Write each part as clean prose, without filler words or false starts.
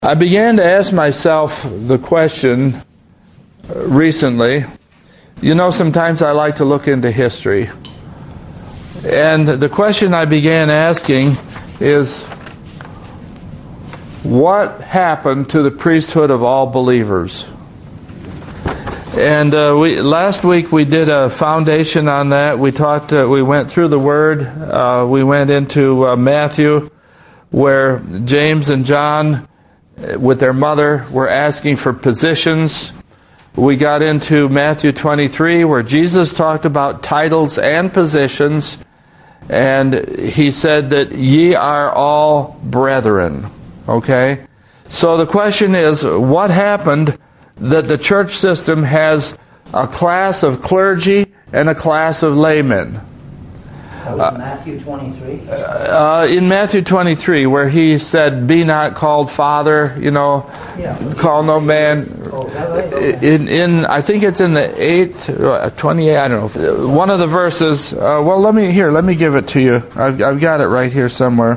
I began to ask myself the question recently. You know, sometimes I like to look into history. And the question I began asking is, what happened to the priesthood of all believers? And last week we did a foundation on that. We went through the Word. We went into Matthew, where James and John, with their mother, were asking for positions. We got into Matthew 23, where Jesus talked about titles and positions, and He said that ye are all brethren. Okay? So the question is, what happened that the church system has a class of clergy and a class of laymen? Matthew 23? In Matthew 23, where He said, be not called father, call no man. I think it's in the 8th, 28, I don't know. One of the verses, let me give it to you. I've got it right here somewhere.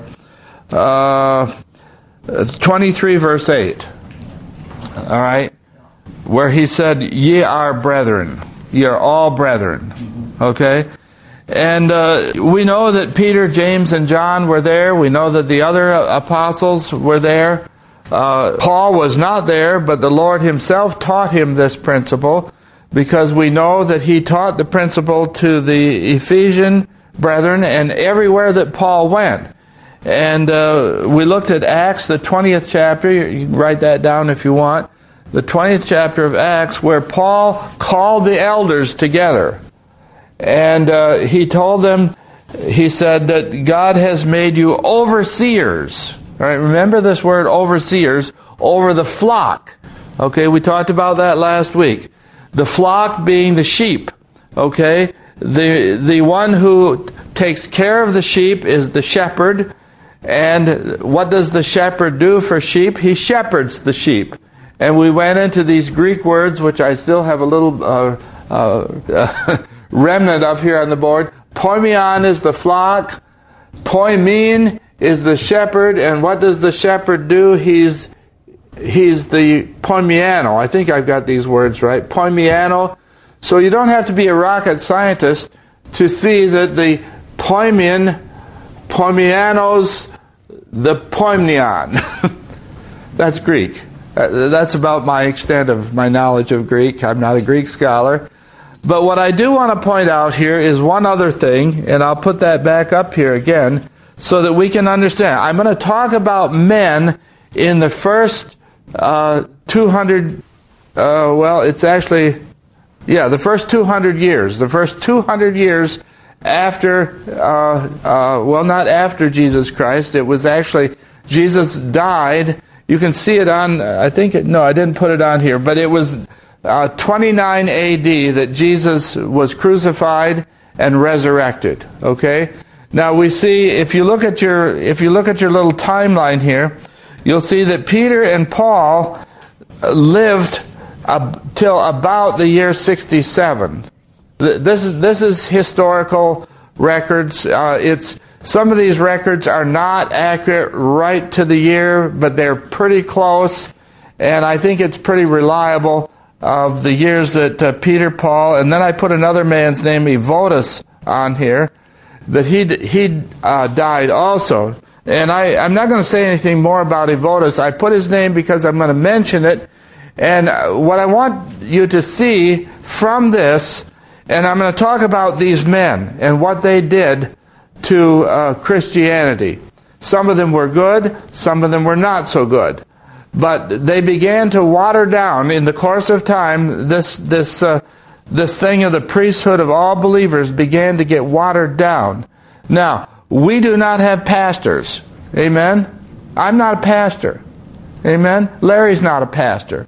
23 verse 8. Alright? Where He said, ye are brethren. Ye are all brethren. Okay? And we know that Peter, James, and John were there. We know that the other apostles were there. Paul was not there, but the Lord Himself taught him this principle, because we know that He taught the principle to the Ephesian brethren and everywhere that Paul went. And we looked at Acts, the 20th chapter. You can write that down if you want. The 20th chapter of Acts, where Paul called the elders together. And he told them, he said that God has made you overseers. All right, remember this word overseers, over the flock. Okay, we talked about that last week. The flock being the sheep. Okay, the one who takes care of the sheep is the shepherd. And what does the shepherd do for sheep? He shepherds the sheep. And we went into these Greek words, which I still have a little remnant up here on the board. Poimeon is the flock. Poimen is the shepherd. And what does the shepherd do? He's the poimiano. I think I've got these words right. Poimiano. So you don't have to be a rocket scientist to see that the poimianos, the poimnion. That's Greek. That's about my extent of my knowledge of Greek. I'm not a Greek scholar. But what I do want to point out here is one other thing, and I'll put that back up here again so that we can understand. I'm going to talk about men in the first 200, the first 200 years. The first 200 years after, not after Jesus Christ. It was actually, Jesus died. You can see it on, I didn't put it on here, but it was 29 A.D. that Jesus was crucified and resurrected. Okay? Now we see, if you look at your little timeline here, you'll see that Peter and Paul lived till about the year 67. This is historical records. Some of these records are not accurate right to the year, but they're pretty close, and I think it's pretty reliable of the years that Peter, Paul, and then I put another man's name, Evotus, on here, that he died also. And I'm not going to say anything more about Evotus. I put his name because I'm going to mention it, and what I want you to see from this, and I'm going to talk about these men and what they did to Christianity. Some of them were good, some of them were not so good. But they began to water down in the course of time. This thing of the priesthood of all believers began to get watered down. Now, we do not have pastors. Amen? I'm not a pastor. Amen? Larry's not a pastor.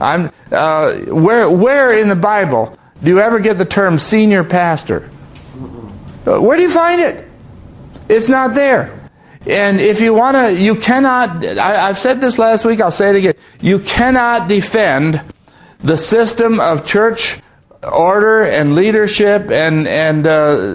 Where in the Bible do you ever get the term senior pastor? Where do you find it? It's not there. And if you want to, you cannot, I've said this last week, I'll say it again. You cannot defend the system of church order and leadership and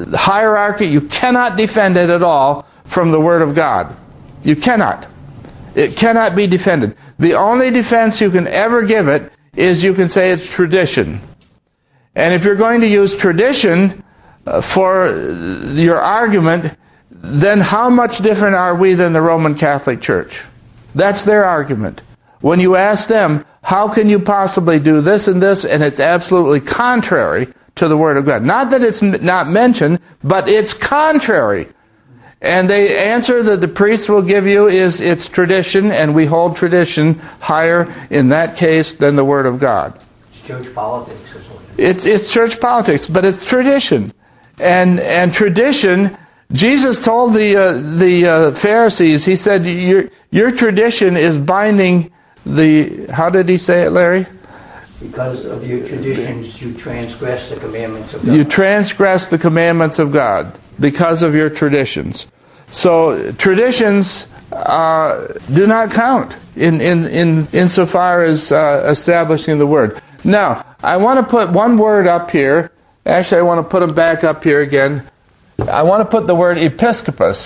hierarchy. You cannot defend it at all from the Word of God. You cannot. It cannot be defended. The only defense you can ever give it is you can say it's tradition. And if you're going to use tradition for your argument, then how much different are we than the Roman Catholic Church? That's their argument. When you ask them, how can you possibly do this and this, and it's absolutely contrary to the Word of God. Not that it's not mentioned, but it's contrary. And the answer that the priest will give you is it's tradition, and we hold tradition higher in that case than the Word of God. It's church politics. It's church politics, but it's tradition. And tradition, Jesus told the Pharisees, he said, your tradition is binding the, how did he say it, Larry? Because of your traditions, you transgress the commandments of God. You transgress the commandments of God because of your traditions. So traditions do not count insofar as establishing the Word. Now, I want to put one word up here. Actually, I want to put them back up here again. I want to put the word episcopus.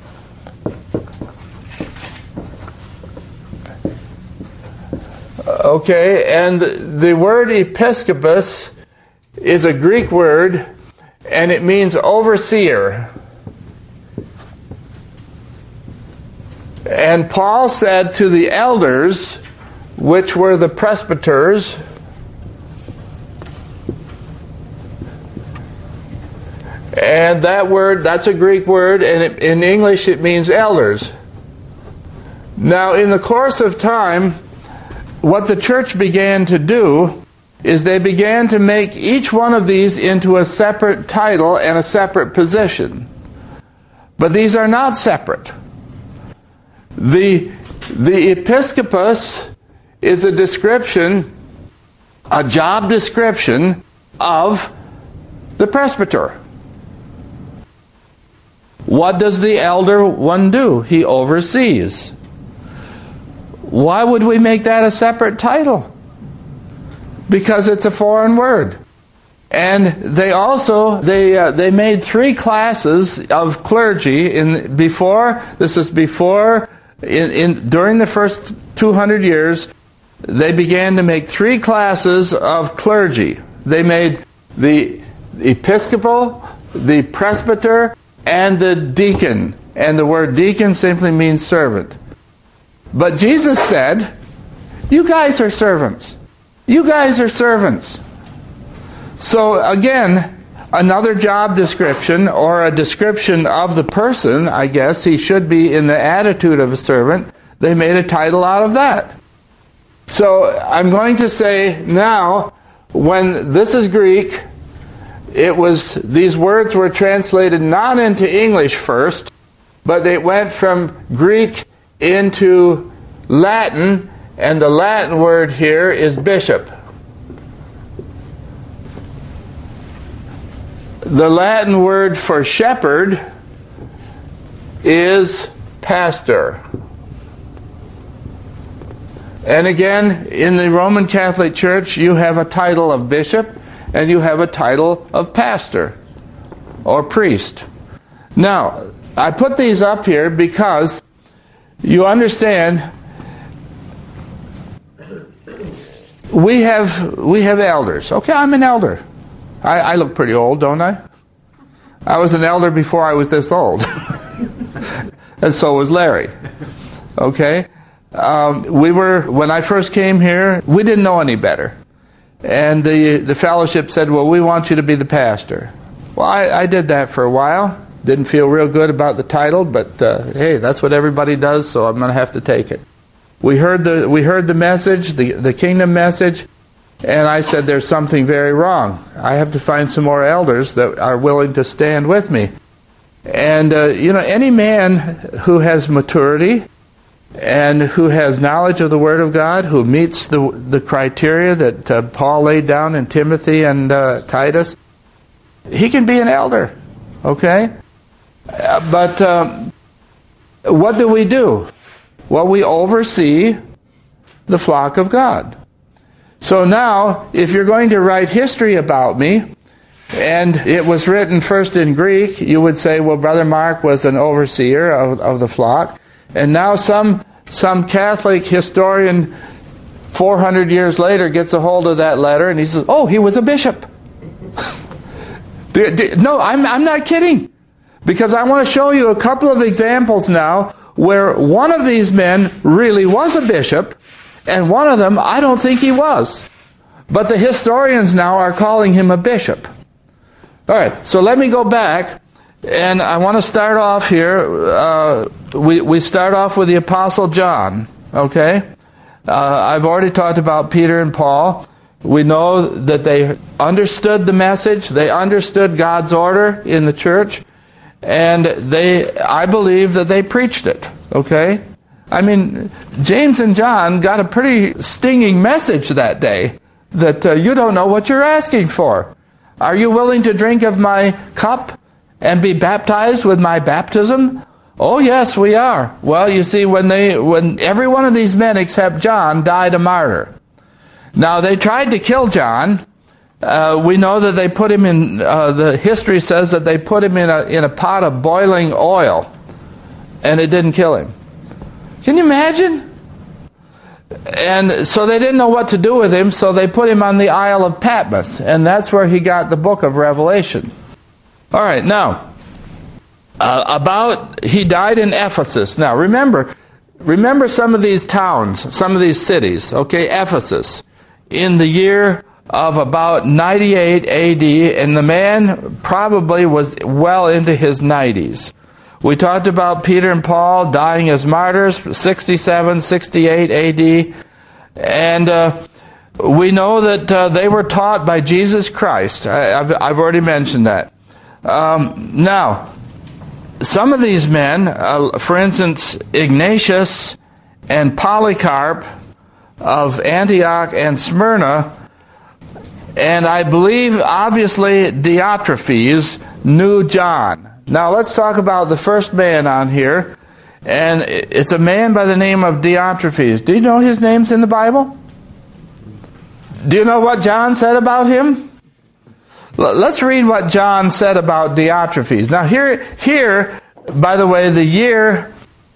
Okay, and the word episcopus is a Greek word, and it means overseer. And Paul said to the elders, which were the presbyters, and that word, that's a Greek word, and in English it means elders. Now, in the course of time, what the church began to do is they began to make each one of these into a separate title and a separate position. But these are not separate. The episcopus is a description, a job description of the presbyter. What does the elder one do? He oversees. Why would we make that a separate title? Because it's a foreign word. And they also, they made 3 classes of clergy during the first 200 years, they began to make 3 classes of clergy. They made the episcopal, the presbyter, and the deacon. And the word deacon simply means servant. But Jesus said, you guys are servants. You guys are servants. So again, another job description, or a description of the person, I guess, he should be in the attitude of a servant. They made a title out of that. So I'm going to say now, when this is Greek, these words were translated not into English first, but they went from Greek into Latin, and the Latin word here is bishop. The Latin word for shepherd is pastor. And again, in the Roman Catholic Church, you have a title of bishop and you have a title of pastor or priest. Now, I put these up here because you understand we have elders. Okay, I'm an elder. I look pretty old, don't I? I was an elder before I was this old. And so was Larry. Okay? When I first came here, we didn't know any better. And the fellowship said, well, we want you to be the pastor. Well, I did that for a while. Didn't feel real good about the title, but hey, that's what everybody does, so I'm going to have to take it. We heard the message, the kingdom message, and I said, there's something very wrong. I have to find some more elders that are willing to stand with me. And, any man who has maturity and who has knowledge of the Word of God, who meets the criteria that Paul laid down in Timothy and Titus, he can be an elder. Okay? But what do? Well, we oversee the flock of God. So now, if you're going to write history about me, and it was written first in Greek, you would say, well, Brother Mark was an overseer of the flock. And now some some Catholic historian 400 years later gets a hold of that letter and he says, oh, he was a bishop. No, I'm not kidding. Because I want to show you a couple of examples now where one of these men really was a bishop, and one of them, I don't think he was. But the historians now are calling him a bishop. All right, so let me go back, and I want to start off here. We start off with the Apostle John, okay? I've already talked about Peter and Paul. We know that they understood the message. They understood God's order in the church. And I believe that they preached it, okay? I mean, James and John got a pretty stinging message that day that you don't know what you're asking for. Are you willing to drink of my cup and be baptized with my baptism? Oh, yes, we are. Well, you see, when every one of these men except John died a martyr. Now, they tried to kill John. We know that they put him in, the history says that they put him in a pot of boiling oil, and it didn't kill him. Can you imagine? And so they didn't know what to do with him, so they put him on the Isle of Patmos, and that's where he got the book of Revelation. All right, now, he died in Ephesus. Now, remember some of these towns, some of these cities, okay, Ephesus, in the year of about 98 AD, and the man probably was well into his 90s. We talked about Peter and Paul dying as martyrs, 67, 68 AD, and we know that they were taught by Jesus Christ. I've already mentioned that. Now, some of these men, for instance, Ignatius and Polycarp of Antioch and Smyrna, and I believe, obviously, Diotrephes knew John. Now, let's talk about the first man on here, and it's a man by the name of Diotrephes. Do you know his name's in the Bible? Do you know what John said about him? Let's read what John said about Diotrephes. Now, here, by the way, the year,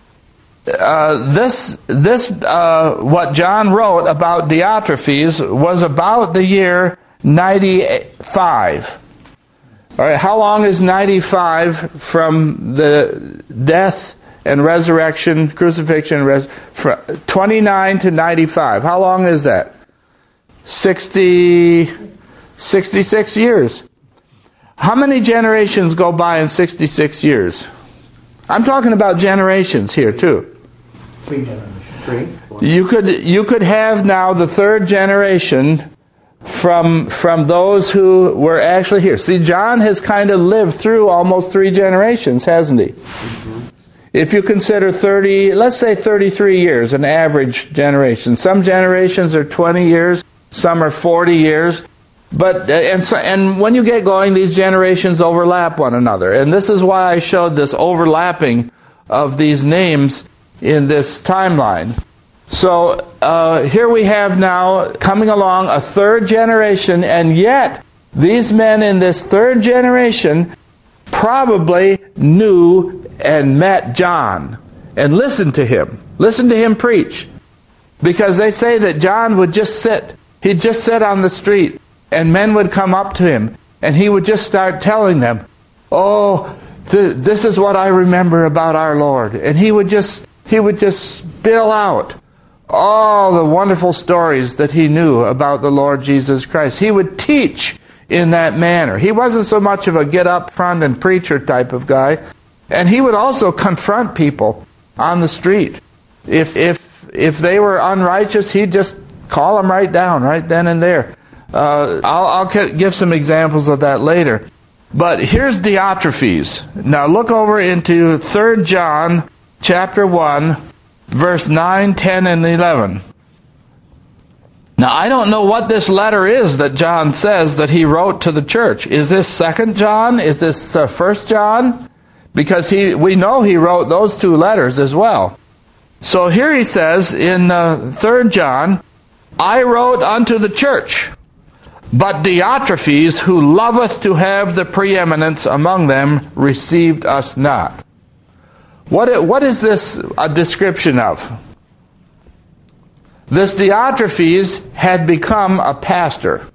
what John wrote about Diotrephes was about the year 95. All right, how long is 95 from the death and resurrection, crucifixion, 29 to 95? How long is that? 66 years. How many generations go by in 66 years? I'm talking about generations here too. 3 generations. 3? You could have now the third generation from those who were actually here. See, John has kind of lived through almost 3 generations, hasn't he? Mm-hmm. If you consider 33 years, an average generation. Some generations are 20 years, some are 40 years. But and when you get going, these generations overlap one another. And this is why I showed this overlapping of these names in this timeline. So here we have now coming along a third generation, and yet these men in this third generation probably knew and met John and listened to him preach. Because they say that John would just sit. He'd just sit on the street, and men would come up to him, and he would just start telling them, oh, this is what I remember about our Lord. And he would just spill out all the wonderful stories that he knew about the Lord Jesus Christ. He would teach in that manner. He wasn't so much of a get up front and preacher type of guy. And he would also confront people on the street. If they were unrighteous, he'd just call them right down, right then and there. I'll give some examples of that later. But here's Diotrephes. Now look over into 3 John chapter 1, verse 9, 10, and 11. Now, I don't know what this letter is that John says that he wrote to the church. Is this 2 John? Is this 1 John? Because we know he wrote those 2 letters as well. So here he says in 3 John, I wrote unto the church, but Diotrephes, who loveth to have the preeminence among them, received us not. What is this a description of? This Diotrephes had become a pastor.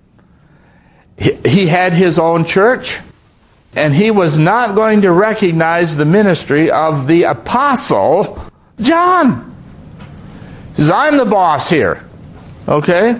He had his own church, and he was not going to recognize the ministry of the apostle John. He says, I'm the boss here. Okay?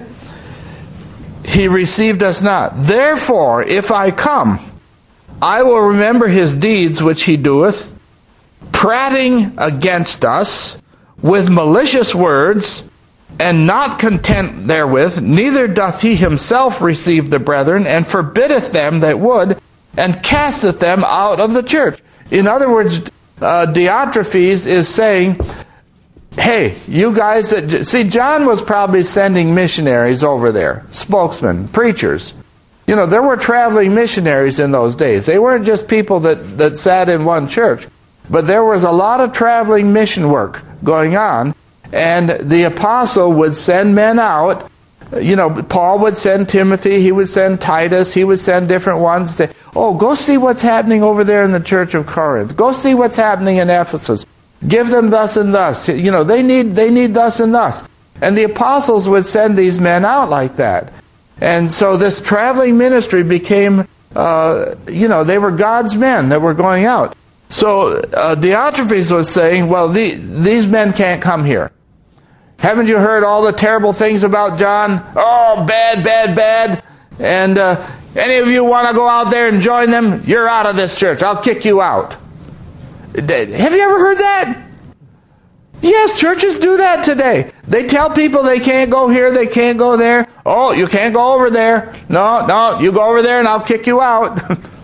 He received us not. Therefore, if I come, I will remember his deeds which he doeth, prating against us with malicious words, and not content therewith, neither doth he himself receive the brethren, and forbiddeth them that would, and casteth them out of the church. In other words, Diotrephes is saying, hey, you guys that... See, John was probably sending missionaries over there, spokesmen, preachers. You know, there were traveling missionaries in those days. They weren't just people that sat in one church. But there was a lot of traveling mission work going on. And the apostle would send men out. You know, Paul would send Timothy. He would send Titus. He would send different ones. Go see what's happening over there in the church of Corinth. Go see what's happening in Ephesus. Give them thus and thus. You know, they need thus and thus. And the apostles would send these men out like that. And so this traveling ministry became, they were God's men that were going out. So Diotrephes was saying, well, these men can't come here. Haven't you heard all the terrible things about John? Oh, bad, bad, bad. And any of you want to go out there and join them? You're out of this church. I'll kick you out. Have you ever heard that? Yes, churches do that today. They tell people they can't go here, they can't go there. Oh, you can't go over there. No, you go over there and I'll kick you out.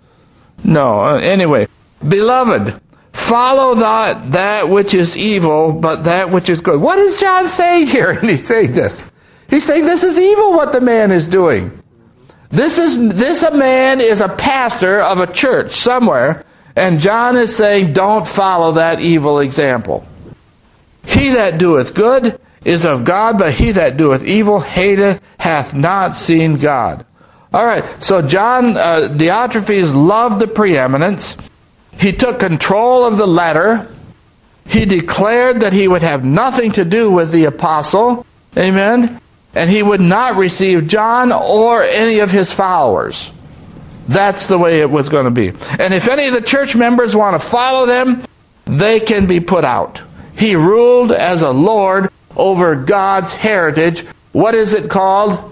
No, anyway. Beloved, follow not that which is evil, but that which is good. What is John saying here? And he's saying this. He's saying this is evil what the man is doing. This man is a pastor of a church somewhere, and John is saying don't follow that evil example. He that doeth good is of God, but he that doeth evil hath not seen God. All right, so Diotrephes loved the preeminence. He took control of the letter. He declared that he would have nothing to do with the apostle. Amen? And he would not receive John or any of his followers. That's the way it was going to be. And if any of the church members want to follow them, they can be put out. He ruled as a lord over God's heritage. What is it called?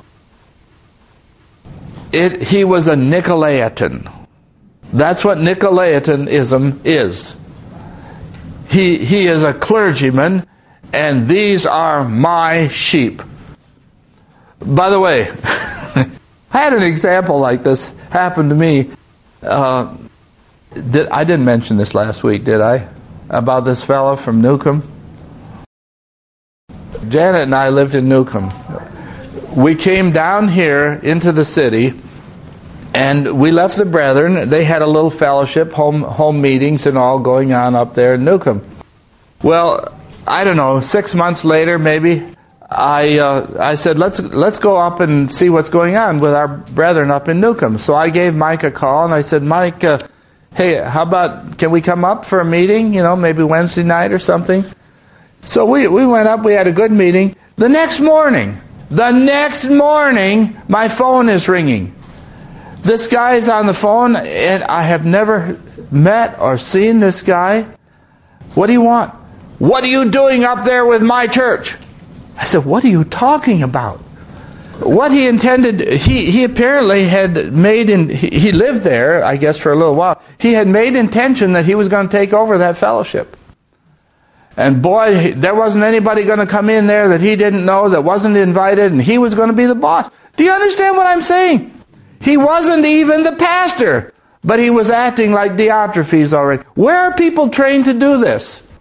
He was a Nicolaitan. That's what Nicolaitanism is. He is a clergyman, and these are my sheep. By the way, I had an example like this happen to me. I didn't mention this last week, did I? About this fellow from Newcomb. Janet and I lived in Newcomb. We came down here into the city, and we left the brethren. They had a little fellowship, home meetings and all going on up there in Newcomb. Well, I don't know, 6 months later maybe, I said, let's go up and see what's going on with our brethren up in Newcomb. So I gave Mike a call, and I said, Mike, hey, how about, can we come up for a meeting, maybe Wednesday night or something? So we went up, we had a good meeting. The next morning, my phone is ringing. This guy is on the phone, and I have never met or seen this guy. What do you want? What are you doing up there with my church? I said, what are you talking about? What he intended, he apparently had he lived there, I guess, for a little while. He had made intention that he was going to take over that fellowship. And boy, there wasn't anybody going to come in there that he didn't know, that wasn't invited, and he was going to be the boss. Do you understand what I'm saying? He wasn't even the pastor, but he was acting like Diotrephes already. Where are people trained to do this?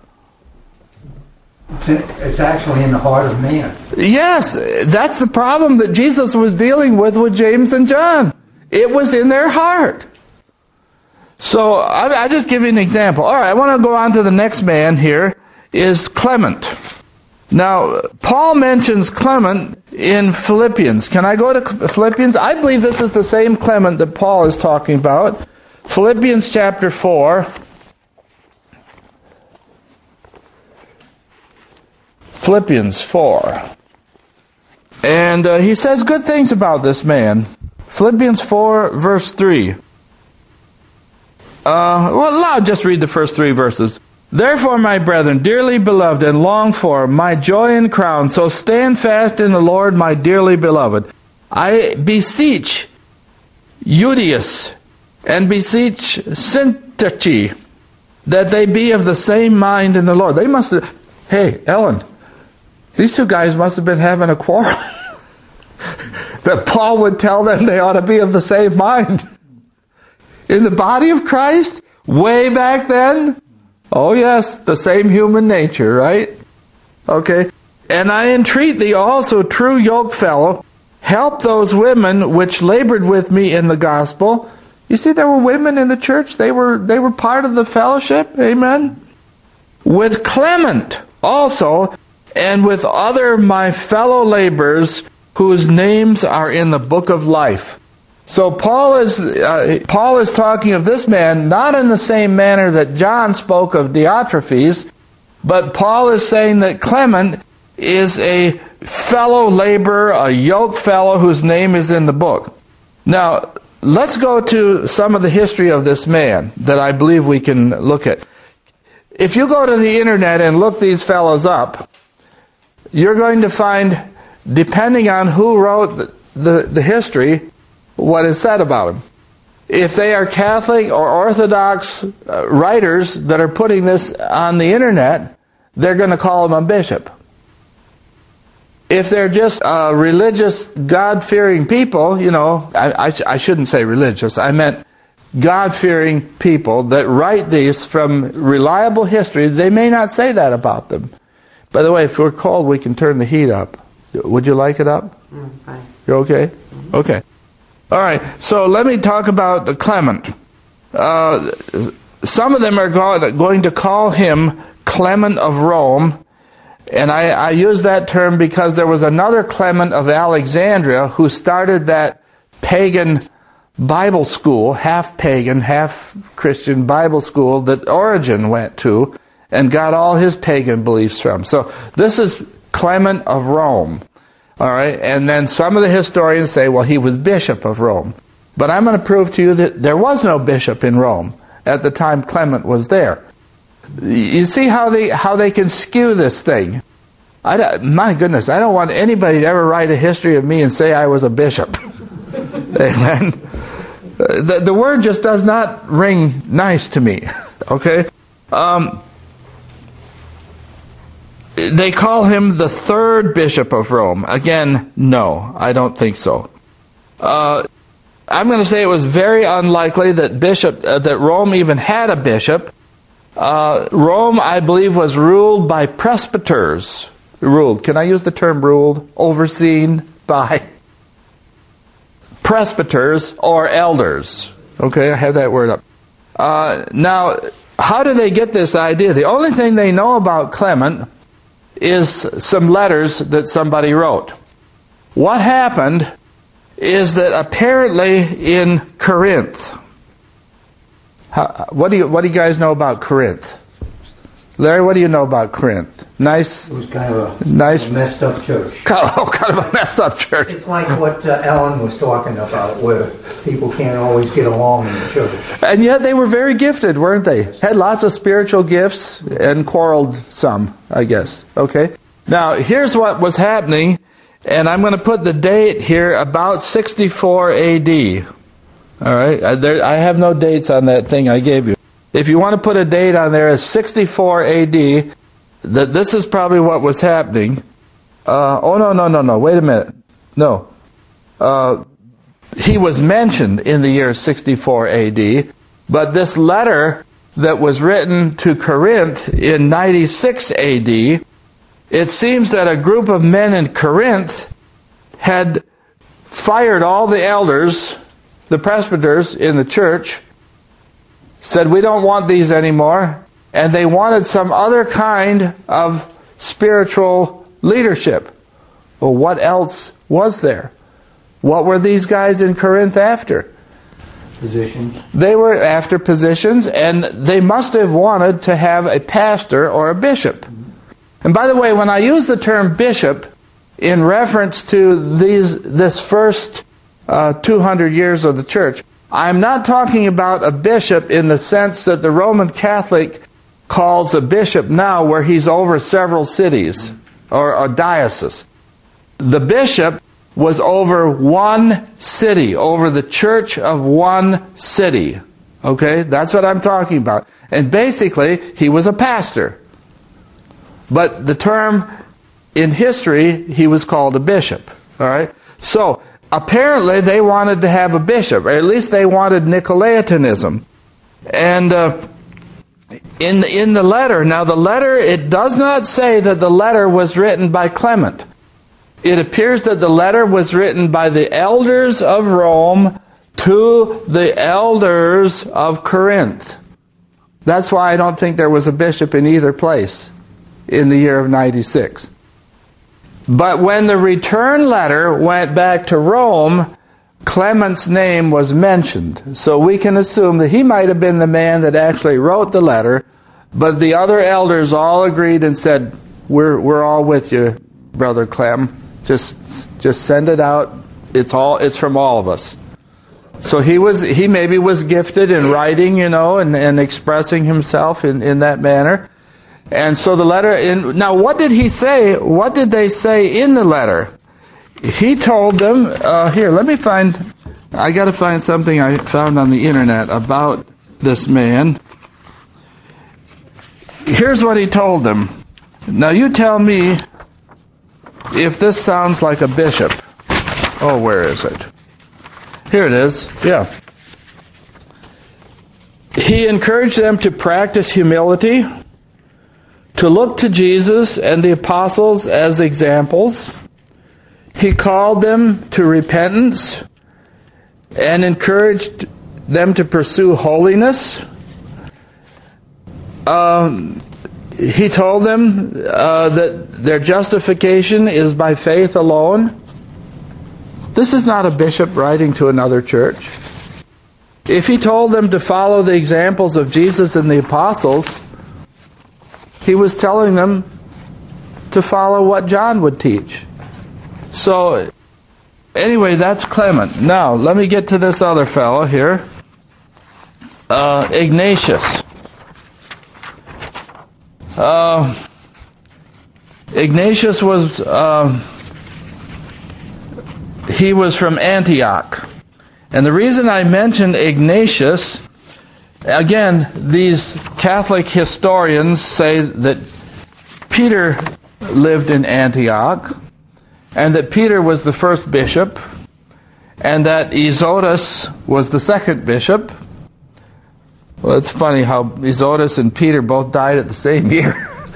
It's actually in the heart of man. Yes, that's the problem that Jesus was dealing with James and John. It was in their heart. So I'll just give you an example. All right, I want to go on to the next man here, is Clement. Now, Paul mentions Clement in Philippians. Can I go to Philippians? I believe this is the same Clement that Paul is talking about. Philippians chapter 4. Philippians 4. And he says good things about this man. Philippians 4, verse 3. I'll just read the first 3 verses. Therefore, my brethren, dearly beloved and longed for, my joy and crown, so stand fast in the Lord, my dearly beloved. I beseech Euodias and beseech Syntyche that they be of the same mind in the Lord. They must have... Hey, Ellen, these 2 guys must have been having a quarrel. That Paul would tell them they ought to be of the same mind. In the body of Christ, way back then, oh yes, the same human nature, right? Okay. And I entreat thee also, true yokefellow, help those women which labored with me in the gospel. You see, there were women in the church. They were part of the fellowship. Amen. With Clement also, and with other my fellow laborers, whose names are in the book of life. So Paul is talking of this man, not in the same manner that John spoke of Diotrephes, but Paul is saying that Clement is a fellow laborer, a yoke fellow whose name is in the book. Now, let's go to some of the history of this man that I believe we can look at. If you go to the internet and look these fellows up, you're going to find, depending on who wrote the history, what is said about them. If they are Catholic or Orthodox writers that are putting this on the internet, they're going to call him a bishop. If they're just religious, God-fearing people, I shouldn't say religious, I meant God-fearing people that write these from reliable history, they may not say that about them. By the way, if we're cold, we can turn the heat up. Would you like it up? Fine. You're okay? Mm-hmm. Okay. All right, so let me talk about Clement. Some of them are going to call him Clement of Rome, and I use that term because there was another Clement of Alexandria who started that pagan Bible school, half pagan, half Christian Bible school that Origen went to and got all his pagan beliefs from. So this is Clement of Rome. All right, and then some of the historians say, well, he was bishop of Rome. But I'm going to prove to you that there was no bishop in Rome at the time Clement was there. You see how they can skew this thing. My goodness, I don't want anybody to ever write a history of me and say I was a bishop. Amen. The word just does not ring nice to me. Okay? They call him the 3rd bishop of Rome. Again, no, I don't think so. I'm going to say it was very unlikely that Rome even had a bishop. Rome, I believe, was ruled by presbyters. Ruled. Can I use the term ruled? Overseen by presbyters or elders. Okay, I have that word up. Now, how do they get this idea? The only thing they know about Clement is some letters that somebody wrote. What happened is that apparently in Corinth, what do you guys know about Corinth? Larry, what do you know about Corinth? Nice. It was kind of a messed up church. Oh, kind of a messed up church. It's like what Ellen was talking about, where people can't always get along in the church. And yet they were very gifted, weren't they? Had lots of spiritual gifts and quarreled some, I guess. Okay? Now, here's what was happening, and I'm going to put the date here, about 64 A.D. All right? I have no dates on that thing I gave you. If you want to put a date on there as 64 A.D., that this is probably what was happening. No. Wait a minute. No. He was mentioned in the year 64 A.D., but this letter that was written to Corinth in 96 A.D., it seems that a group of men in Corinth had fired all the elders, the presbyters in the church, said, we don't want these anymore, and they wanted some other kind of spiritual leadership. Well, what else was there? What were these guys in Corinth after? Positions. They were after positions, and they must have wanted to have a pastor or a bishop. And by the way, when I use the term bishop, in reference to this first 200 years of the church. I'm not talking about a bishop in the sense that the Roman Catholic calls a bishop now, where he's over several cities or a diocese. The bishop was over one city, over the church of one city. Okay? That's what I'm talking about. And basically, he was a pastor. But the term in history, he was called a bishop. All right? So, apparently they wanted to have a bishop, or at least they wanted Nicolaitanism. And in the letter, now the letter, it does not say that the letter was written by Clement. It appears that the letter was written by the elders of Rome to the elders of Corinth. That's why I don't think there was a bishop in either place in the year of 96. But when the return letter went back to Rome, Clement's name was mentioned. So we can assume that he might have been the man that actually wrote the letter, but the other elders all agreed and said, we're all with you, Brother Clem. Just send it out. It's from all of us. So he maybe was gifted in writing, and expressing himself in that manner. And so the letter, now what did he say? What did they say in the letter? He told them, I got to find something I found on the internet about this man. Here's what he told them. Now you tell me if this sounds like a bishop. Oh, where is it? Here it is. Yeah. He encouraged them to practice humility, to look to Jesus and the apostles as examples. He called them to repentance and encouraged them to pursue holiness. He told them that their justification is by faith alone. This is not a bishop writing to another church. If he told them to follow the examples of Jesus and the apostles, he was telling them to follow what John would teach. So, anyway, that's Clement. Now, let me get to this other fellow here. Ignatius. Ignatius he was from Antioch. And the reason I mentioned Ignatius, again, these Catholic historians say that Peter lived in Antioch, and that Peter was the first bishop, and that Izotus was the second bishop. Well, it's funny how Izotus and Peter both died at the same year.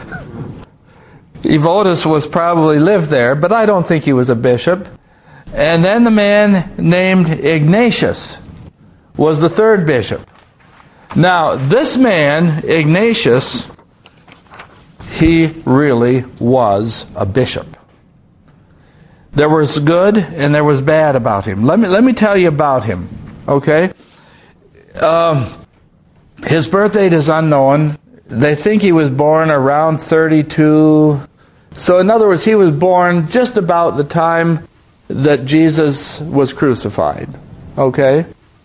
Izotus was probably lived there, but I don't think he was a bishop. And then the man named Ignatius was the third bishop. Now, this man, Ignatius, he really was a bishop. There was good and there was bad about him. Let me tell you about him, okay? His birth date is unknown. They think he was born around 32. So in other words, he was born just about the time that Jesus was crucified, okay?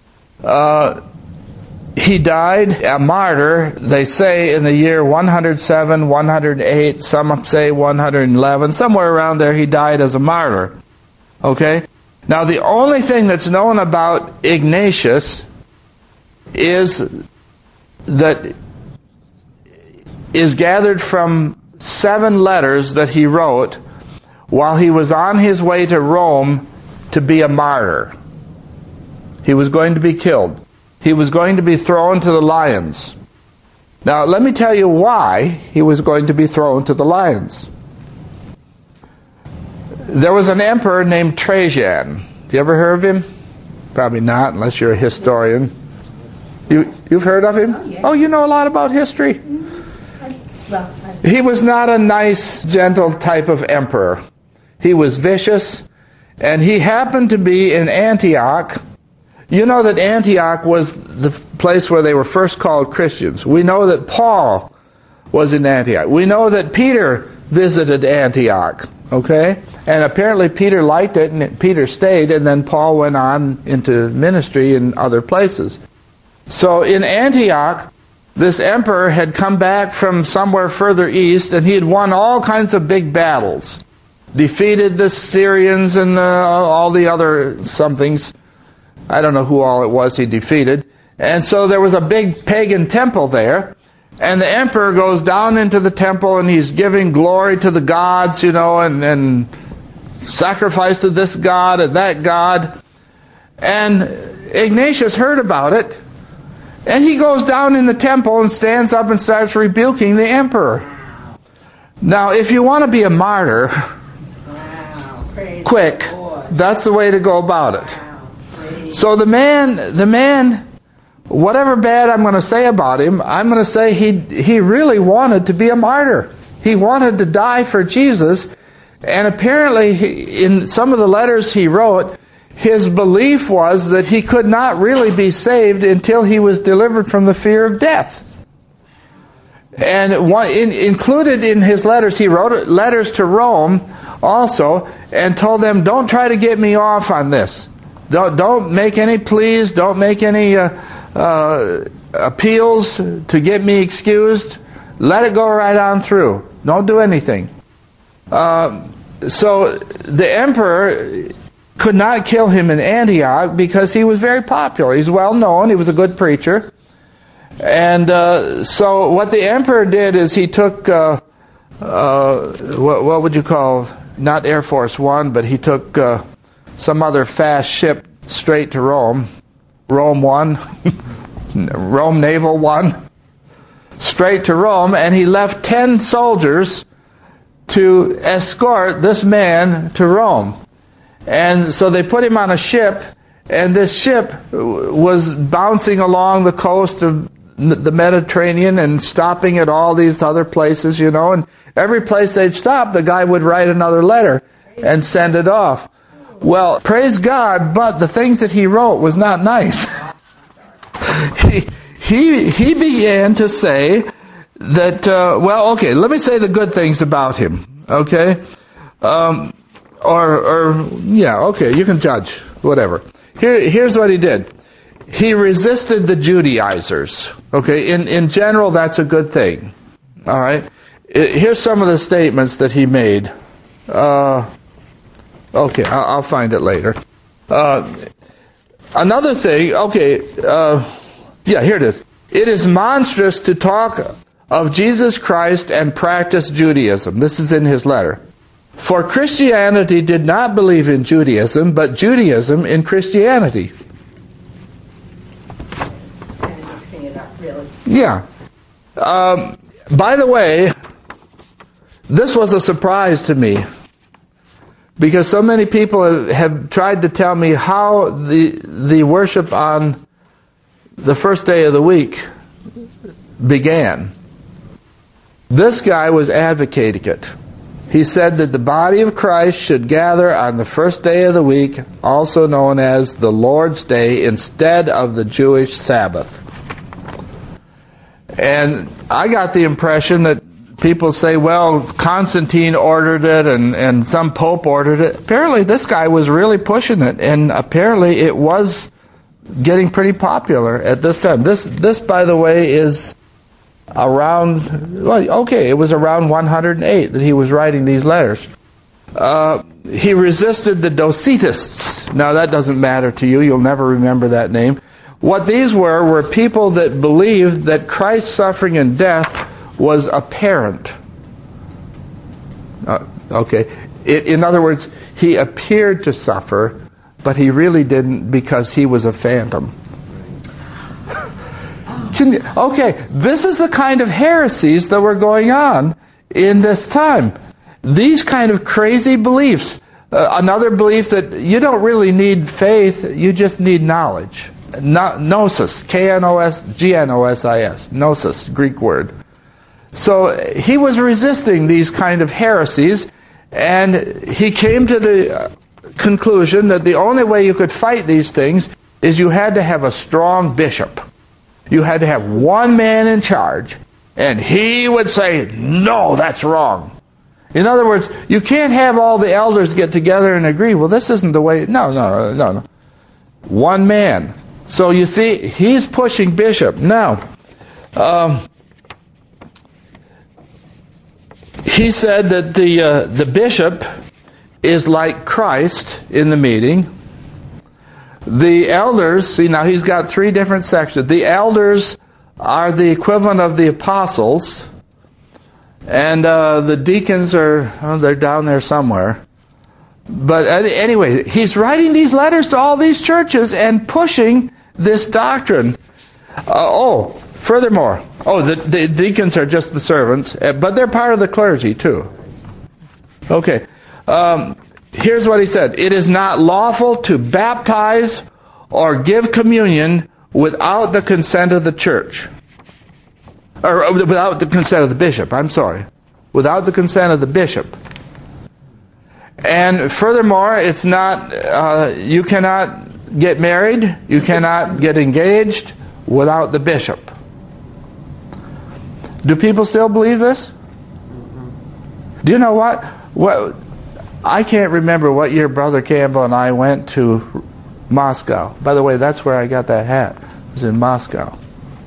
He died a martyr, they say, in the year 107, 108, some say 111. Somewhere around there he died as a martyr. Okay? Now the only thing that's known about Ignatius is gathered from 7 letters that he wrote while he was on his way to Rome to be a martyr. He was going to be killed. He was going to be thrown to the lions. Now, let me tell you why he was going to be thrown to the lions. There was an emperor named Trajan. You ever heard of him? Probably not, unless you're a historian. You've heard of him? Oh, yeah. Oh, you know a lot about history. He was not a nice, gentle type of emperor. He was vicious, and he happened to be in Antioch. You know that Antioch was the place where they were first called Christians. We know that Paul was in Antioch. We know that Peter visited Antioch. Okay? And apparently Peter liked it, and Peter stayed, and then Paul went on into ministry in other places. So in Antioch, this emperor had come back from somewhere further east, and he had won all kinds of big battles. Defeated the Syrians and all the other somethings. I don't know who all it was he defeated. And so there was a big pagan temple there. And the emperor goes down into the temple, and he's giving glory to the gods, and sacrifice to this god and that god. And Ignatius heard about it. And he goes down in the temple and stands up and starts rebuking the emperor. Now, if you want to be a martyr, quick, that's the way to go about it. So the man, whatever bad I'm going to say about him, I'm going to say he really wanted to be a martyr. He wanted to die for Jesus. And apparently, in some of the letters he wrote, his belief was that he could not really be saved until he was delivered from the fear of death. And included in his letters, he wrote letters to Rome also, and told them, don't try to get me off on this. Don't make any pleas, don't make any appeals to get me excused. Let it go right on through. Don't do anything. So the emperor could not kill him in Antioch because he was very popular. He's well known. He was a good preacher. And so what the emperor did is he took, what would you call, not Air Force One, but he took some other fast ship straight to Rome. Rome One, Rome Naval One, straight to Rome, and he left 10 soldiers to escort this man to Rome. And so they put him on a ship, and this ship was bouncing along the coast of the Mediterranean and stopping at all these other places, and every place they'd stop, the guy would write another letter and send it off. Well, praise God, but the things that he wrote was not nice. He began to say that, let me say the good things about him, okay? You can judge, whatever. Here's what he did. He resisted the Judaizers. Okay, in general, that's a good thing. All right. Here's some of the statements that he made. I'll find it later. Another thing. Here it is. It is monstrous to talk of Jesus Christ and practice Judaism. This is in his letter. For Christianity did not believe in Judaism, but Judaism in Christianity. Yeah. By the way, this was a surprise to me, because so many people have tried to tell me how the worship on the first day of the week began. This guy was advocating it. He said that the body of Christ should gather on the first day of the week, also known as the Lord's Day, instead of the Jewish Sabbath. And I got the impression that people say, well, Constantine ordered it and some pope ordered it. Apparently this guy was really pushing it, and apparently it was getting pretty popular at this time. This by the way, is it was around 108 that he was writing these letters. He resisted the Docetists. Now that doesn't matter to you. You'll never remember that name. What these were people that believed that Christ's suffering and death was apparent. In other words, he appeared to suffer, but he really didn't, because he was a phantom. This is the kind of heresies that were going on in this time. These kind of crazy beliefs. Another belief that you don't really need faith, you just need knowledge. Gnosis, Gnosis, Gnosis, Greek word. So he was resisting these kind of heresies, and he came to the conclusion that the only way you could fight these things is you had to have a strong bishop. You had to have one man in charge, and he would say, no, that's wrong. In other words, you can't have all the elders get together and agree, well, this isn't the way. No. One man. So you see, he's pushing bishop. Now, he said that the bishop is like Christ in the meeting. The elders, see now he's got three different sections. The elders are the equivalent of the apostles. And the deacons they're down there somewhere. But anyway, he's writing these letters to all these churches and pushing this doctrine. Furthermore, the deacons are just the servants, but they're part of the clergy too. Okay, here's what he said. It is not lawful to baptize or give communion without the consent of the church. Or without the consent of the bishop, Without the consent of the bishop. And furthermore, it's not, you cannot get married, you cannot get engaged without the bishop. Do people still believe this? Do you know what? I can't remember what year Brother Campbell and I went to Moscow. By the way, that's where I got that hat. It was in Moscow.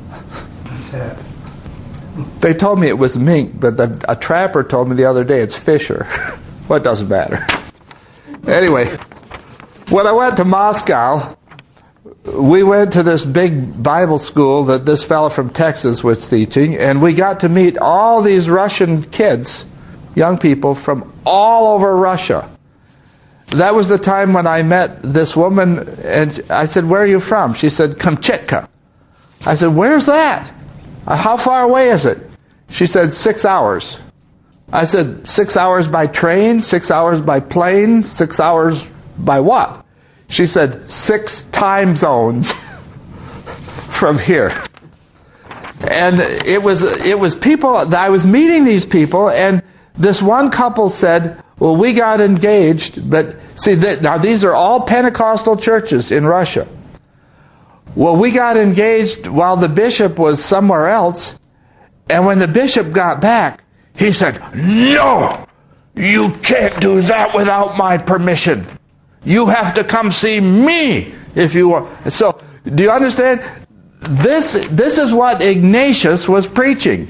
They told me it was mink, but a trapper told me the other day it's Fisher. Well, it doesn't matter. Anyway, when I went to Moscow, we went to this big Bible school that this fellow from Texas was teaching, and we got to meet all these Russian kids, young people from all over Russia. That was the time when I met this woman, and I said, "Where are you from?" She said, "Kamchatka." I said, "Where's that? How far away is it?" She said, 6 hours. I said, 6 hours by train, 6 hours by plane, 6 hours by what? She said, 6 time zones from here. And it was people, I was meeting these people, and this one couple said, well, we got engaged, but see, now these are all Pentecostal churches in Russia. Well, we got engaged while the bishop was somewhere else, and when the bishop got back, he said, "No, you can't do that without my permission. You have to come see me if you want." So, do you understand? This is what Ignatius was preaching.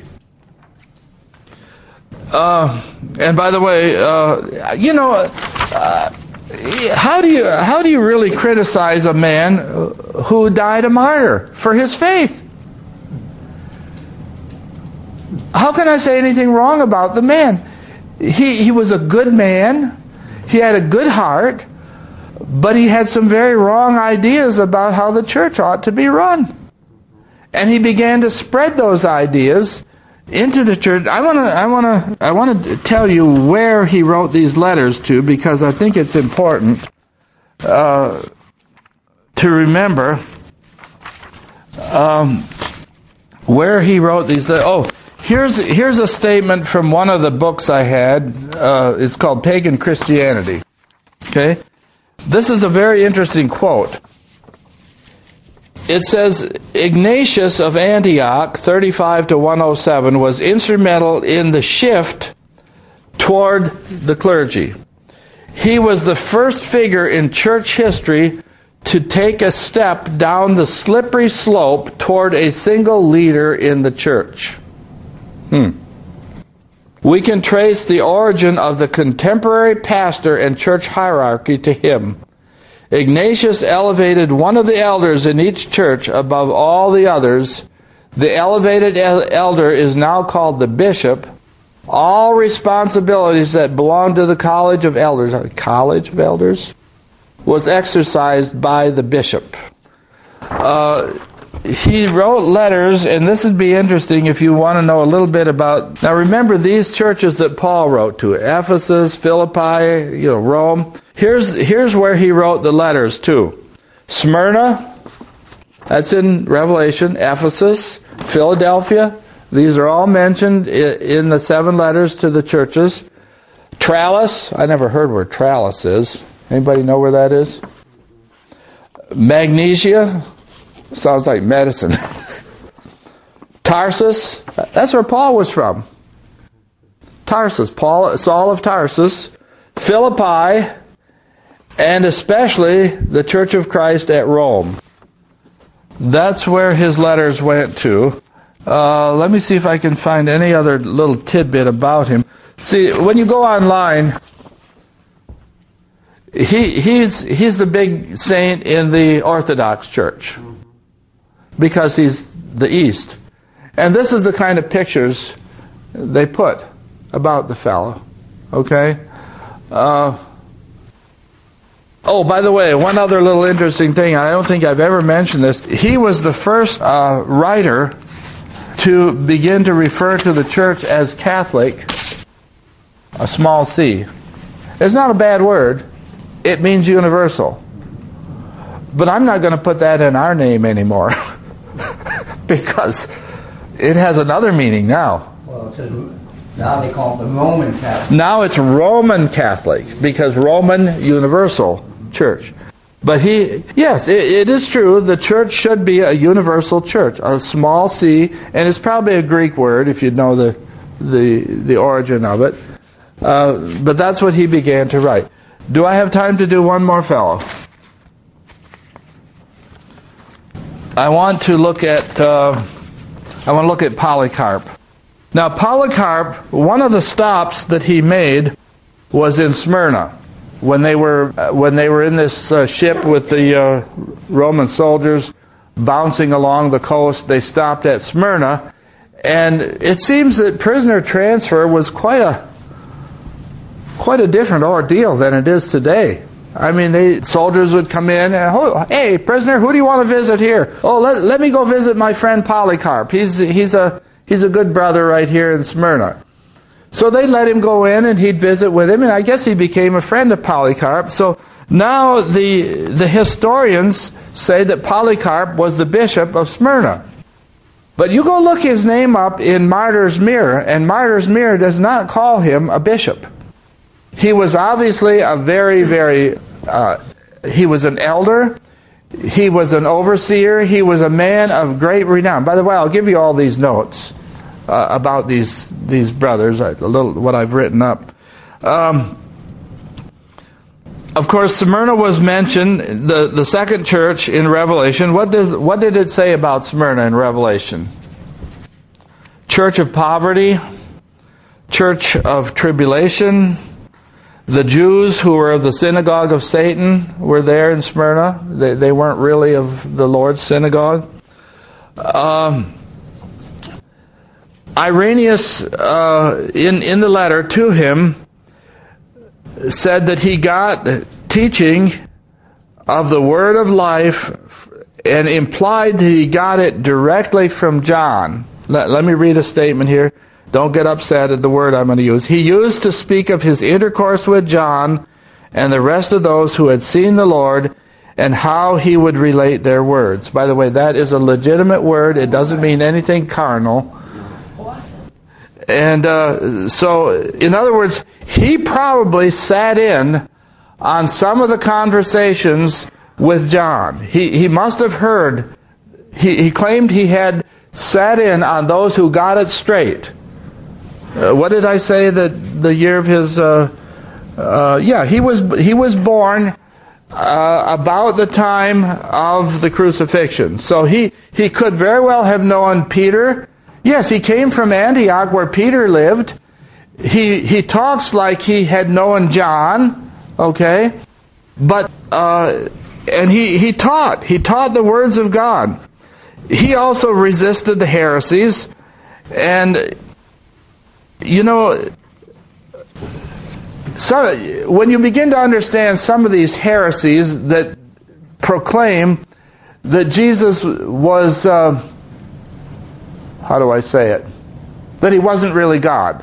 And by the way, how do you really criticize a man who died a martyr for his faith? How can I say anything wrong about the man? He was a good man. He had a good heart, but he had some very wrong ideas about how the church ought to be run. And he began to spread those ideas into the church. I want to tell you where he wrote these letters to, because I think it's important to remember where he wrote these letters. Here's a statement from one of the books I had. It's called Pagan Christianity. Okay? This is a very interesting quote. It says, Ignatius of Antioch, 35 to 107, was instrumental in the shift toward the clergy. He was the first figure in church history to take a step down the slippery slope toward a single leader in the church. We can trace the origin of the contemporary pastor and church hierarchy to him. Ignatius elevated one of the elders in each church above all the others. The elevated elder is now called the bishop. All responsibilities that belong to the college of elders, was exercised by the bishop. He wrote letters, and this would be interesting if you want to know a little bit about... Now remember these churches that Paul wrote to, Ephesus, Philippi, Rome. Here's where he wrote the letters to. Smyrna, that's in Revelation, Ephesus, Philadelphia. These are all mentioned in the 7 letters to the churches. Tralles, I never heard where Tralles is. Anybody know where that is? Magnesia, sounds like medicine. Tarsus, that's where Paul was from. Tarsus, Saul of Tarsus, Philippi, and especially the Church of Christ at Rome. That's where his letters went to. Let me see if I can find any other little tidbit about him. See, when you go online, he's the big saint in the Orthodox Church because he's the East. And this is the kind of pictures they put about the fellow. Okay? Oh, by the way, one other little interesting thing. I don't think I've ever mentioned this. He was the first writer to begin to refer to the church as Catholic, a small c. It's not a bad word. It means universal. But I'm not going to put that in our name anymore because it has another meaning now. Well, it says now they call it the Roman Catholic. Now it's Roman Catholic because Roman Universal Church. But yes, it is true. The church should be a universal church, a small c, and it's probably a Greek word if you know the origin of it. But that's what he began to write. Do I have time to do one more fellow? I want to look at Polycarp. Now, Polycarp, one of the stops that he made was in Smyrna. When they were in this ship with the Roman soldiers bouncing along the coast, they stopped at Smyrna, and it seems that prisoner transfer was quite a different ordeal than it is today. I mean, soldiers would come in and, hey, prisoner, who do you want to visit here? Oh, let me go visit my friend Polycarp. He's a good brother right here in Smyrna. So they let him go in and he'd visit with him, and I guess he became a friend of Polycarp. So now the historians say that Polycarp was the bishop of Smyrna. But you go look his name up in Martyr's Mirror, and Martyr's Mirror does not call him a bishop. He was obviously a he was an elder, he was an overseer, he was a man of great renown. By the way, I'll give you all these notes about these brothers, a little what I've written up. Of course, Smyrna was mentioned, the second church in Revelation. What did it say about Smyrna in Revelation? Church of poverty, church of tribulation. The Jews who were of the synagogue of Satan were there in Smyrna. They weren't really of the Lord's synagogue. Irenaeus, in the letter to him, said that he got teaching of the word of life and implied that he got it directly from John. Let me read a statement here. Don't get upset at the word I'm going to use. He used to speak of his intercourse with John and the rest of those who had seen the Lord and how he would relate their words. By the way, that is a legitimate word. It doesn't mean anything carnal. And so, in other words, he probably sat in on some of the conversations with John. He must have heard. He claimed he had sat in on those who got it straight. What did I say that the year of his? He was born about the time of the crucifixion. So he could very well have known Peter. Yes, he came from Antioch where Peter lived. He talks like he had known John, okay? But and he taught the words of God. He also resisted the heresies, and you know, so when you begin to understand some of these heresies that proclaim that Jesus was, how do I say it? That he wasn't really God.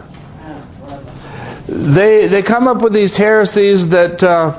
They come up with these heresies that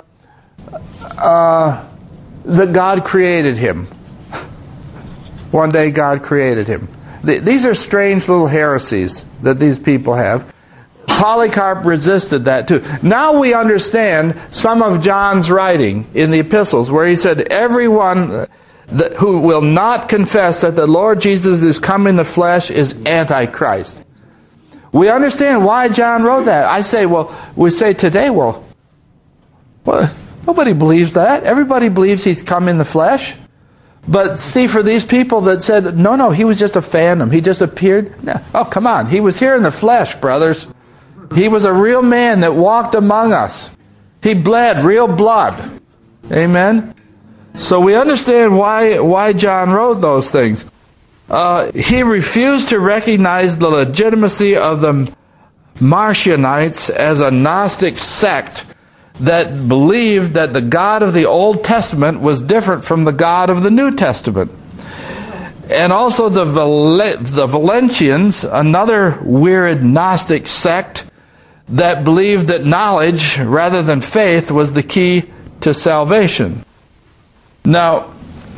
God created him. One day God created him. These are strange little heresies that these people have. Polycarp resisted that too. Now we understand some of John's writing in the epistles where he said, everyone who will not confess that the Lord Jesus is come in the flesh is Antichrist. We understand why John wrote that. We say today, well, nobody believes that. Everybody believes he's come in the flesh. But see, for these people that said, no, he was just a phantom. He just appeared. No. Oh, come on. He was here in the flesh, brothers. He was a real man that walked among us. He bled real blood. Amen? So we understand why John wrote those things. He refused to recognize the legitimacy of the Marcionites as a Gnostic sect that believed that the God of the Old Testament was different from the God of the New Testament. And also the Valentians, another weird Gnostic sect that believed that knowledge rather than faith was the key to salvation. Now,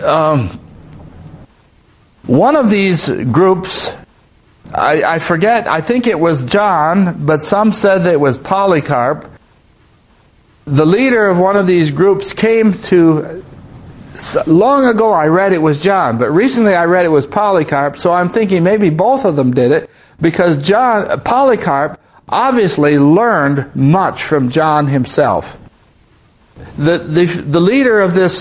one of these groups, I forget, I think it was John, but some said that it was Polycarp. The leader of one of these groups came to, long ago I read it was John, but recently I read it was Polycarp, so I'm thinking maybe both of them did it, because Polycarp obviously learned much from John himself. The leader of this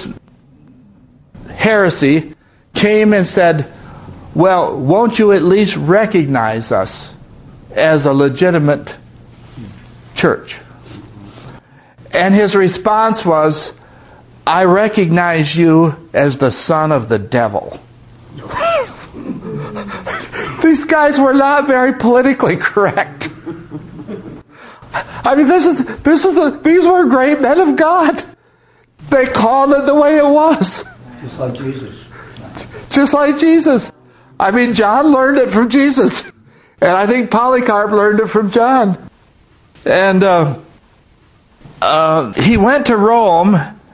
heresy came and said, well, won't you at least recognize us as a legitimate church? And his response was, I recognize you as the son of the devil. These guys were not very politically correct. I mean, these were great men of God. They called it the way it was. Just like Jesus. Just like Jesus. I mean, John learned it from Jesus. And I think Polycarp learned it from John. And he went to Rome.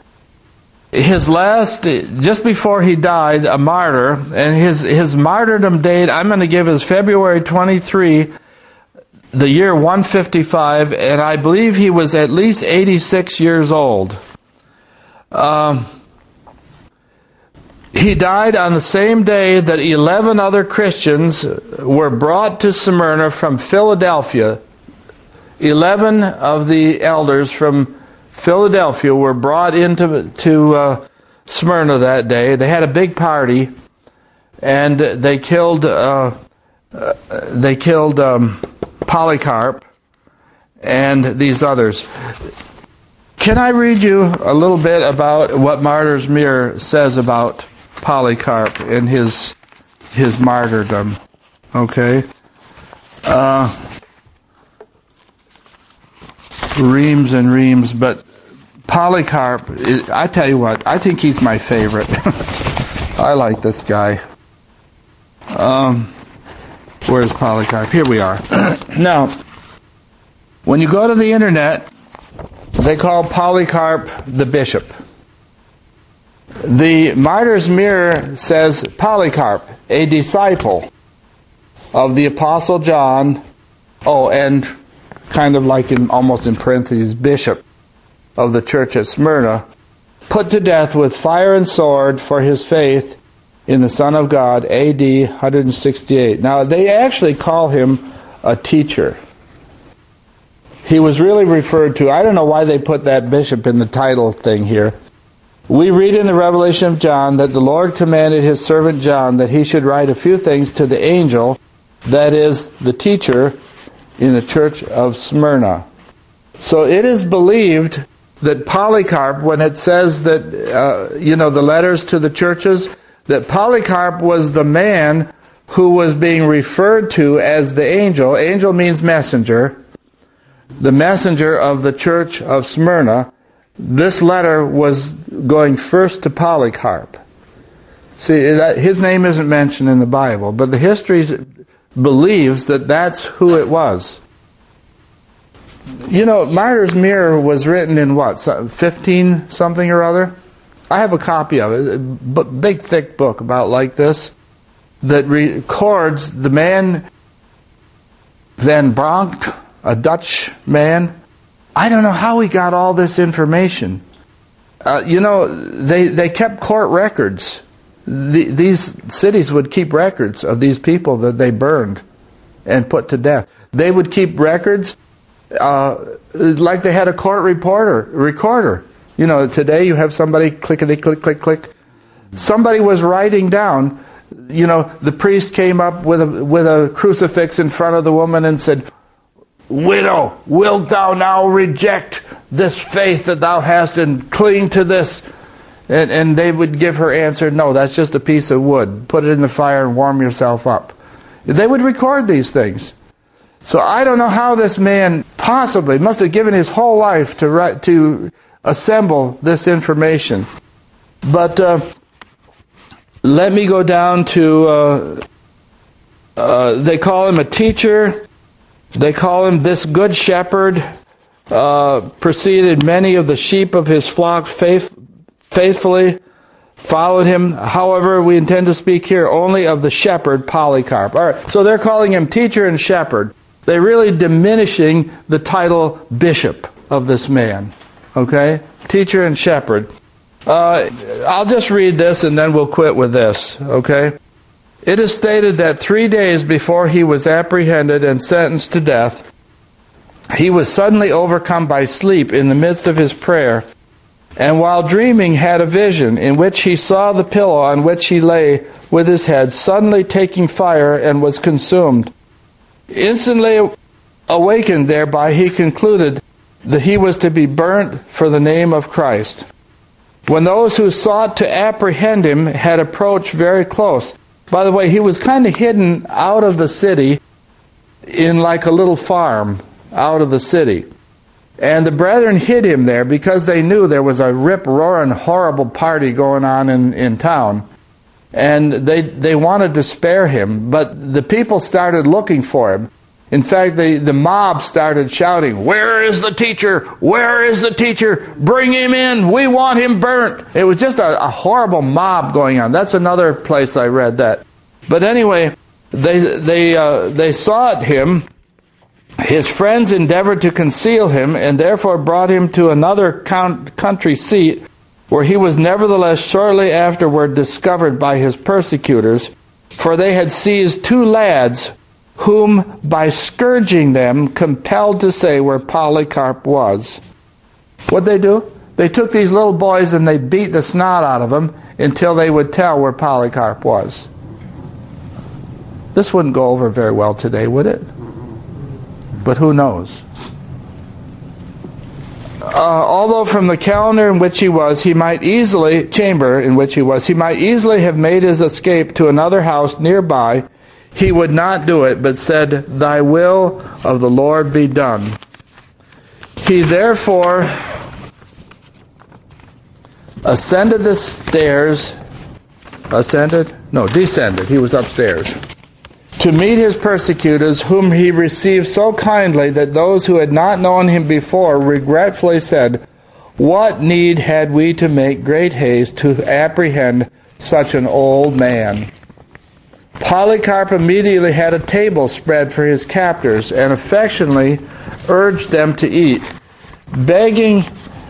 Just before he died, a martyr. And his martyrdom date, I'm going to give is February 23, the year 155. And I believe he was at least 86 years old. He died on the same day that 11 other Christians were brought to Smyrna from Philadelphia. 11 of the elders from Philadelphia were brought into Smyrna that day. They had a big party, and they killed Polycarp and these others. Can I read you a little bit about what Martyr's Mirror says about Polycarp and his martyrdom? Okay. Reams and reams, but Polycarp, I tell you what, I think he's my favorite. I like this guy. Where's Polycarp? Here we are. Now, when you go to the internet, they call Polycarp the bishop. The Martyr's Mirror says Polycarp, a disciple of the Apostle John, and kind of like almost in parentheses, bishop of the church at Smyrna, put to death with fire and sword for his faith in the Son of God, A.D. 168. Now, they actually call him a teacher. He was really referred to, I don't know why they put that bishop in the title thing here. We read in the Revelation of John that the Lord commanded his servant John that he should write a few things to the angel, that is, the teacher, in the church of Smyrna. So it is believed that Polycarp, when it says that, the letters to the churches, that Polycarp was the man who was being referred to as the angel. Angel means messenger. The messenger of the church of Smyrna. This letter was going first to Polycarp. See, his name isn't mentioned in the Bible, but the history believes that that's who it was. Martyr's Mirror was written in 15 something or other? I have a copy of it, a big thick book about like this, that records the man Van Bronk, a Dutch man. I don't know how he got all this information. They kept court records. These cities would keep records of these people that they burned and put to death. They would keep records like they had a court recorder. You know, today you have somebody clickety click click click. Somebody was writing down. You know, the priest came up with a crucifix in front of the woman and said, "Widow, wilt thou now reject this faith that thou hast and cling to this?" And they would give her answer, "No, that's just a piece of wood. Put it in the fire and warm yourself up." They would record these things. So I don't know how this man possibly must have given his whole life to assemble this information. But let me go down to, they call him a teacher. They call him this good shepherd. Preceded many of the sheep of his flock faithfully, followed him. However, we intend to speak here only of the shepherd, Polycarp. All right, so they're calling him teacher and shepherd. They're really diminishing the title bishop of this man. Okay? Teacher and shepherd. I'll just read this and then we'll quit with this. Okay? It is stated that 3 days before he was apprehended and sentenced to death, he was suddenly overcome by sleep in the midst of his prayer, and while dreaming had a vision in which he saw the pillow on which he lay with his head suddenly taking fire and was consumed. Instantly awakened thereby, he concluded that he was to be burnt for the name of Christ. When those who sought to apprehend him had approached very close. By the way, he was kind of hidden out of the city in like a little farm out of the city. And the brethren hid him there because they knew there was a rip-roaring horrible party going on in town. And they wanted to spare him, but the people started looking for him. In fact, the mob started shouting, "Where is the teacher? Where is the teacher? Bring him in. We want him burnt." It was just a horrible mob going on. That's another place I read that. But anyway, they sought him. His friends endeavored to conceal him, and therefore brought him to another country seat, where he was nevertheless shortly afterward discovered by his persecutors, for they had seized 2 lads, whom by scourging them compelled to say where Polycarp was. What'd they do? They took these little boys and they beat the snot out of them until they would tell where Polycarp was. This wouldn't go over very well today, would it? But who knows? Although from the calendar in which he was, he might easily have made his escape to another house nearby, he would not do it, but said, "Thy will of the Lord be done." He therefore descended. He was upstairs. To meet his persecutors, whom he received so kindly that those who had not known him before regretfully said, "What need had we to make great haste to apprehend such an old man?" Polycarp immediately had a table spread for his captors and affectionately urged them to eat, begging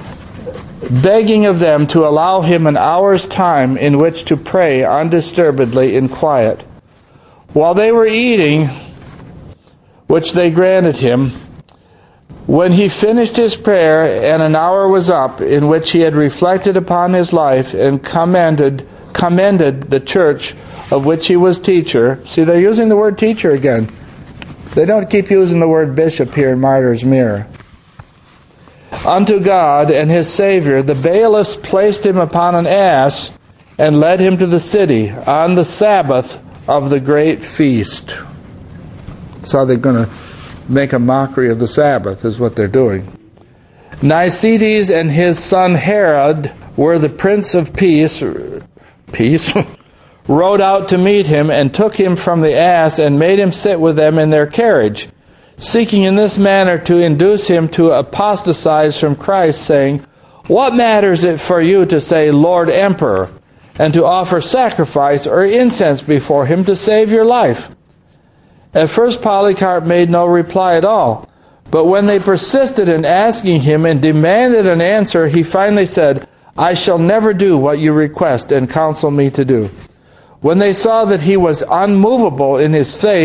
of them to allow him an hour's time in which to pray undisturbedly in quiet. While they were eating, which they granted him, when he finished his prayer and an hour was up in which he had reflected upon his life and commended the church of which he was teacher. See, they're using the word teacher again. They don't keep using the word bishop here in Martyr's Mirror. Unto God and his Savior, the bailiffs placed him upon an ass and led him to the city on the Sabbath of the great feast. So they're going to make a mockery of the Sabbath, is what they're doing. Nicetes and his son Herod were the Prince of Peace, rode out to meet him and took him from the ass and made him sit with them in their carriage, seeking in this manner to induce him to apostatize from Christ, saying, "What matters it for you to say, Lord Emperor, and to offer sacrifice or incense before him to save your life?" At first Polycarp made no reply at all, but when they persisted in asking him and demanded an answer, he finally said, "I shall never do what you request and counsel me to do." When they saw that he was unmovable in his faith,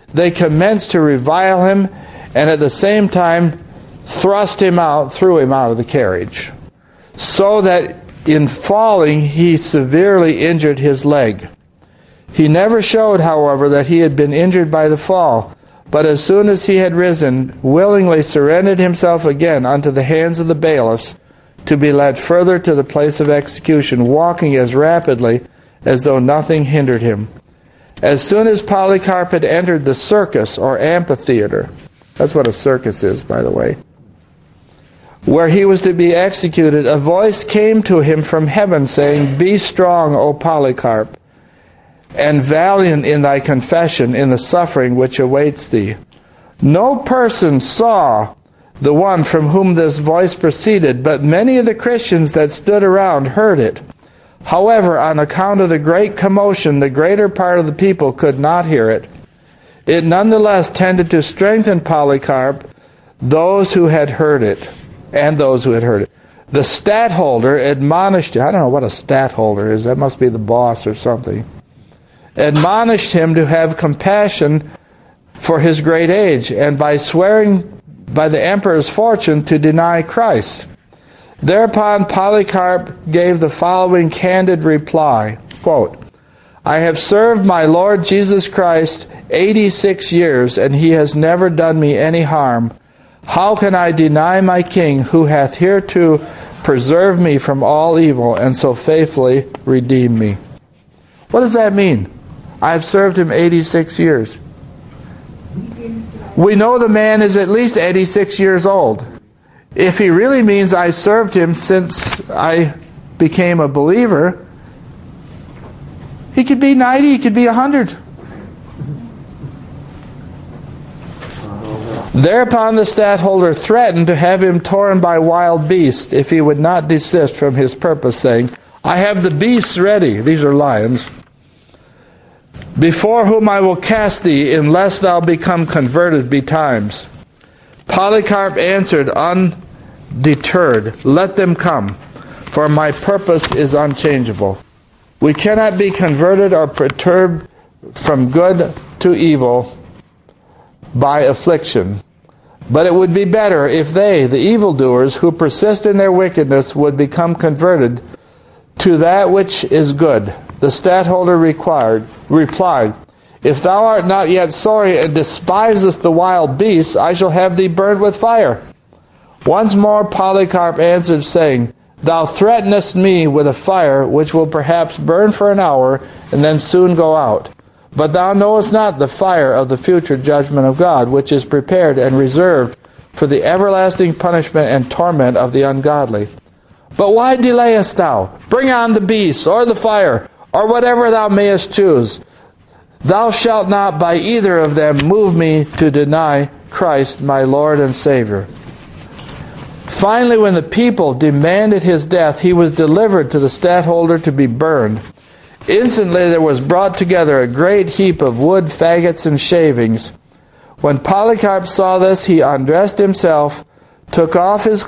they commenced to revile him, and at the same time threw him out of the carriage, so that in falling he severely injured his leg. He never showed, however, that he had been injured by the fall, but as soon as he had risen, willingly surrendered himself again unto the hands of the bailiffs, to be led further to the place of execution, walking as rapidly as though nothing hindered him. As soon as Polycarp had entered the circus or amphitheater, that's what a circus is, by the way, where he was to be executed, a voice came to him from heaven, saying, Be strong, O Polycarp, and valiant in thy confession in the suffering which awaits thee. No person saw the one from whom this voice proceeded, but many of the Christians that stood around heard it. However, on account of the great commotion, the greater part of the people could not hear it. It nonetheless tended to strengthen Polycarp, those who had heard it, and those who had heard it. The stadtholder admonished him. I don't know what a stadtholder is. That must be the boss or something. Admonished him to have compassion for his great age, and by swearing by the emperor's fortune to deny Christ. Thereupon Polycarp gave the following candid reply, quote, I have served my Lord Jesus Christ 86 years, and he has never done me any harm. How can I deny my King, who hath hereto preserved me from all evil, and so faithfully redeemed me? What does that mean? I have served him 86 years. We know the man is at least 86 years old. If he really means I served him since I became a believer, he could be 90, he could be 100. Thereupon the stadtholder threatened to have him torn by wild beasts if he would not desist from his purpose, saying, I have the beasts ready, these are lions, before whom I will cast thee, unless thou become converted betimes. Polycarp answered undeterred, Let them come, for my purpose is unchangeable. We cannot be converted or perturbed from good to evil by affliction. But it would be better if they, the evildoers, who persist in their wickedness, would become converted to that which is good. The stadtholder replied, If thou art not yet sorry and despisest the wild beasts, I shall have thee burned with fire. Once more Polycarp answered, saying, Thou threatenest me with a fire which will perhaps burn for an hour and then soon go out. But thou knowest not the fire of the future judgment of God, which is prepared and reserved for the everlasting punishment and torment of the ungodly. But why delayest thou? Bring on the beasts, or the fire, or whatever thou mayest choose. Thou shalt not by either of them move me to deny Christ my Lord and Savior. Finally, when the people demanded his death, he was delivered to the stadtholder to be burned. Instantly there was brought together a great heap of wood, faggots, and shavings. When Polycarp saw this, he undressed himself, took off his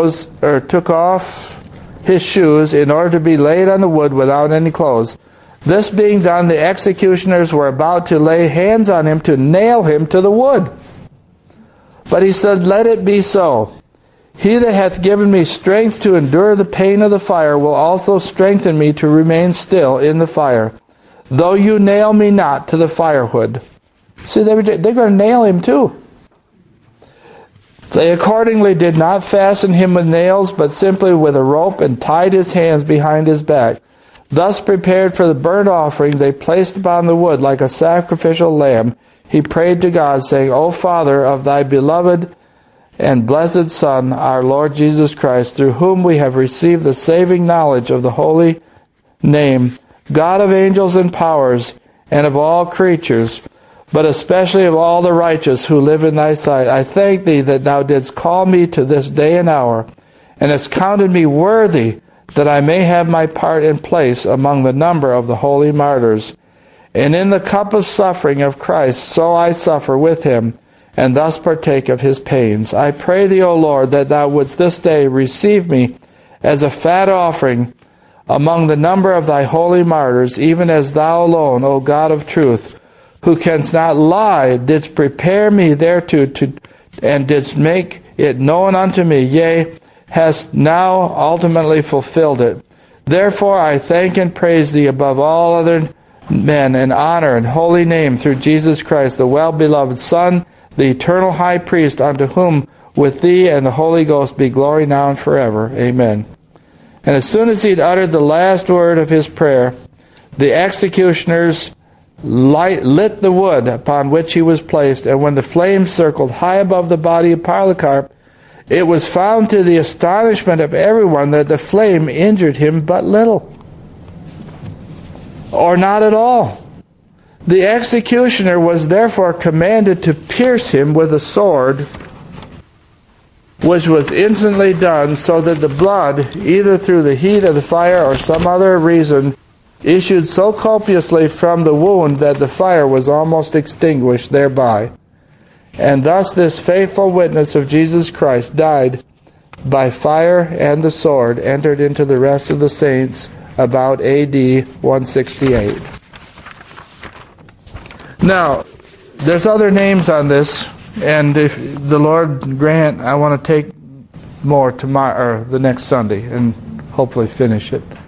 shoes in order to be laid on the wood without any clothes. This being done, the executioners were about to lay hands on him to nail him to the wood. But he said, Let it be so. He that hath given me strength to endure the pain of the fire will also strengthen me to remain still in the fire, though you nail me not to the firewood. See, they're going to nail him too. They accordingly did not fasten him with nails, but simply with a rope, and tied his hands behind his back. Thus prepared for the burnt offering, they placed upon the wood like a sacrificial lamb. He prayed to God, saying, O Father of thy beloved and blessed Son, our Lord Jesus Christ, through whom we have received the saving knowledge of the holy name, God of angels and powers, and of all creatures, but especially of all the righteous who live in thy sight, I thank thee that thou didst call me to this day and hour, and hast counted me worthy that I may have my part and place among the number of the holy martyrs. And in the cup of suffering of Christ, so I suffer with him, and thus partake of his pains. I pray thee, O Lord, that thou wouldst this day receive me as a fat offering among the number of thy holy martyrs, even as thou alone, O God of truth, who canst not lie, didst prepare me thereto, and didst make it known unto me, yea, hast now ultimately fulfilled it. Therefore I thank and praise thee above all other men, and honor and holy name through Jesus Christ, the well-beloved Son, the eternal high priest, unto whom with thee and the Holy Ghost be glory now and forever. Amen. And as soon as he had uttered the last word of his prayer, the executioners lit the wood upon which he was placed, and when the flames circled high above the body of Polycarp, it was found to the astonishment of everyone that the flame injured him but little, or not at all. The executioner was therefore commanded to pierce him with a sword, which was instantly done, so that the blood, either through the heat of the fire or some other reason, issued so copiously from the wound that the fire was almost extinguished thereby. And thus this faithful witness of Jesus Christ died by fire, and the sword entered into the rest of the saints about A.D. 168. Now, there's other names on this, and if the Lord grant, I want to take more tomorrow or the next Sunday and hopefully finish it.